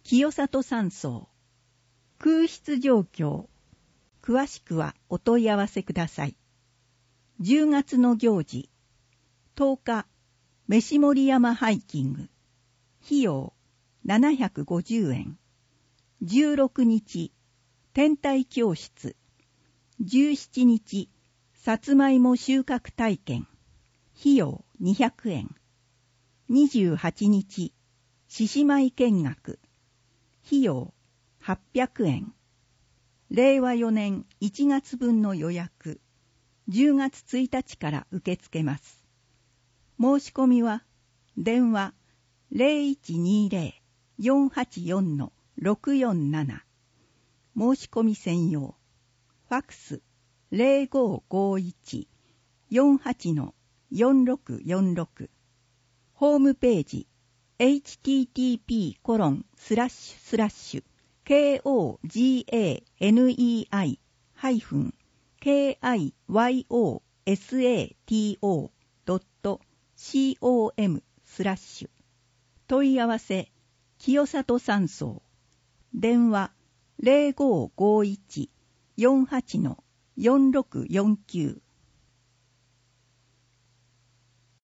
清里山荘空室状況、詳しくはお問い合わせください。10月の行事、10日飯盛山ハイキング、費用750円。16日天体教室、17日さつまいも収穫体験、費用200円。28日獅子舞見学、費用800円。令和4年1月分の予約、10月1日から受け付けます。申し込みは電話 0120-484-647、申し込み専用。ファクス 0551-48-4646。ホームページ http://kogani-kiyosato.com/問い合わせ清里山荘、電話0551-48-4649